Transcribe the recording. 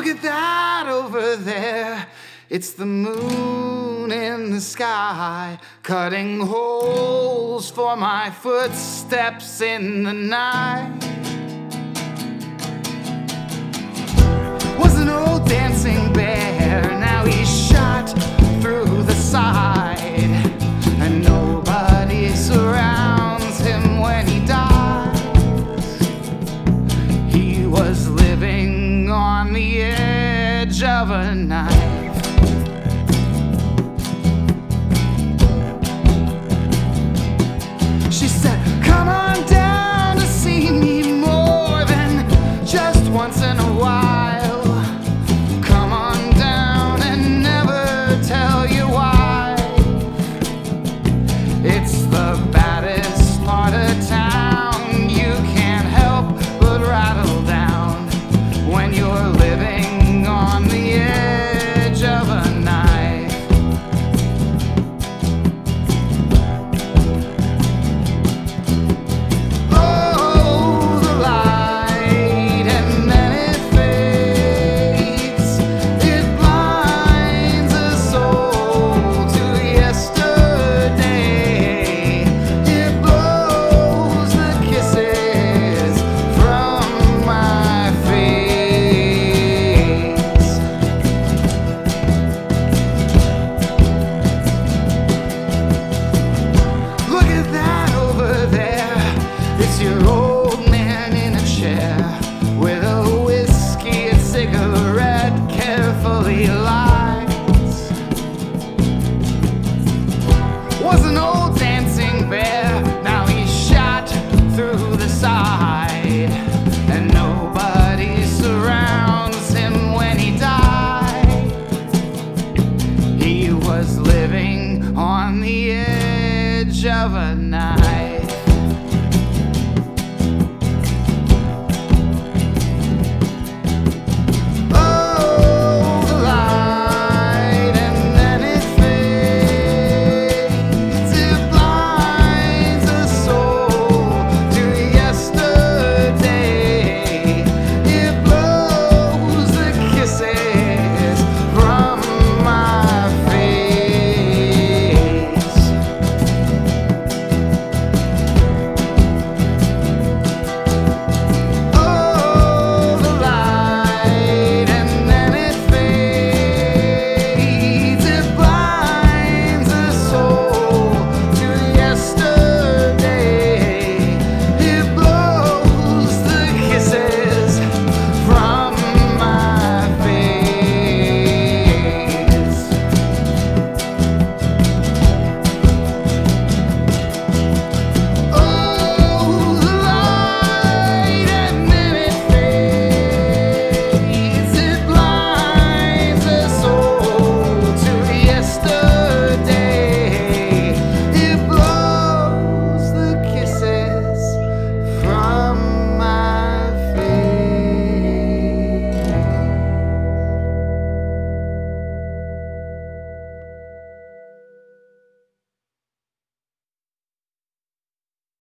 Look at that over there. It's the moon in the sky, cutting holes for my footsteps in the night. Was an old dancing bear, now he's shot through the side, and nobody surrounds him when he dies. He was living on the edge of a knife.